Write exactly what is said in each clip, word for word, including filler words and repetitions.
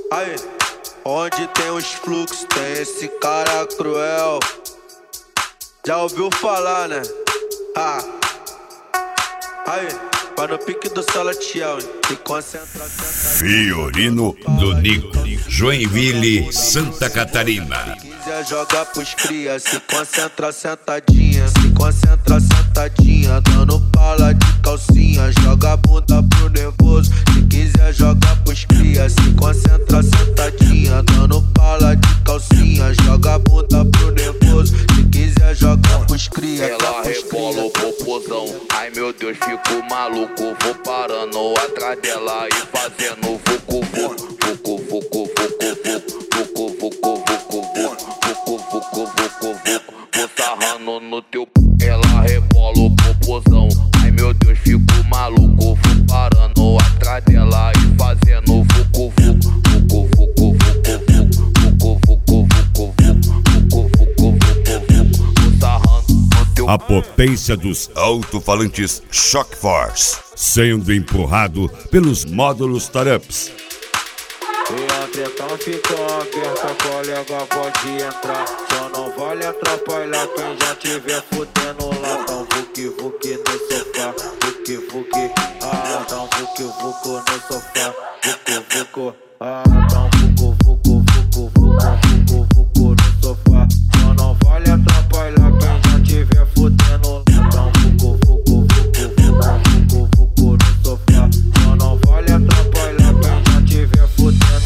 Aí, onde tem os fluxos, tem esse cara cruel. Já ouviu falar, né? Ah. Aí, vai no pique do Salatiel, se concentra, senta. Fiorino do Nico, Joinville, Santa Catarina. Se quiser jogar pros cria, se concentra sentadinha. Se concentra sentadinha, dando pala de calcinha. Joga a bunda pro nervoso. Se quiser jogar pros cria, se concentra sentadinha, dando pala de calcinha. Joga a bunda pro nervoso. Se quiser jogar pros cria, ela rebola o popozão. Ai meu Deus, fico maluco. Vou parando atrás dela e fazendo vucu vucu. Vucu vucu vucu vucu vucu vucu vucu vucu vucu vucu vucu. Vou sarrando no teu p. Ela rebola o popozão. Ai meu Deus, fico maluco. Vou parando atrás dela e fazendo vucu vucu. Vucu vucu vucu vucu vucu vucu vucu vucu vucu. Vou sarrando no teu. A potência dos alto-falantes Shock Force, sendo empurrado pelos módulos Tarups. E a treta ficou aberta, colega pode entrar. Só não vale atrapalhar quem já tiver fudendo lá. Tão vuki vuki no sofá, vuki vuki. Ah, tão vuki vuki no sofá, vuki vuki. Ah, tão vuki vuki vuki vuki vuki no sofá. Só não vale atrapalhar quem já tiver fudendo lá. Tão vuki vuki vuki vuki vuki no sofá. Só não vale atrapalhar quem já tiver fudendo.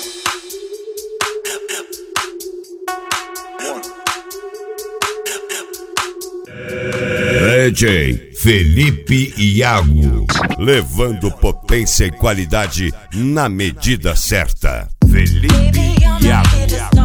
D J Felipe Iago, levando potência e qualidade na medida certa. Felipe Iago.